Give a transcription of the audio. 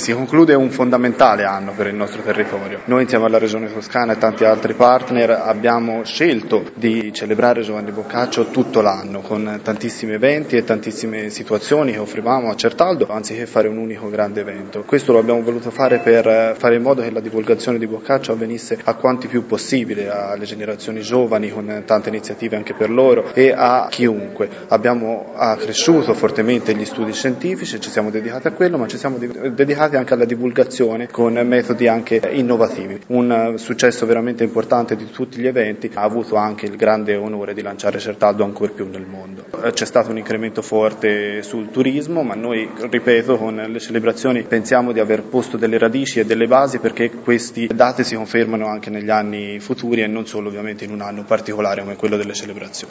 Si conclude un fondamentale anno per il nostro territorio. Noi insieme alla Regione Toscana e tanti altri partner abbiamo scelto di celebrare Giovanni Boccaccio tutto l'anno con tantissimi eventi e tantissime situazioni che offrivamo a Certaldo anziché fare un unico grande evento. Questo lo abbiamo voluto fare per fare in modo che la divulgazione di Boccaccio avvenisse a quanti più possibile, alle generazioni giovani con tante iniziative anche per loro e a chiunque. Abbiamo accresciuto fortemente gli studi scientifici, ci siamo dedicati a quello, ma ci siamo dedicati anche alla divulgazione con metodi anche innovativi. Un successo veramente importante di tutti gli eventi ha avuto anche il grande onore di lanciare Certaldo ancor più nel mondo. C'è stato un incremento forte sul turismo, ma noi, ripeto, con le celebrazioni pensiamo di aver posto delle radici e delle basi perché questi dati si confermano anche negli anni futuri e non solo ovviamente in un anno particolare come quello delle celebrazioni.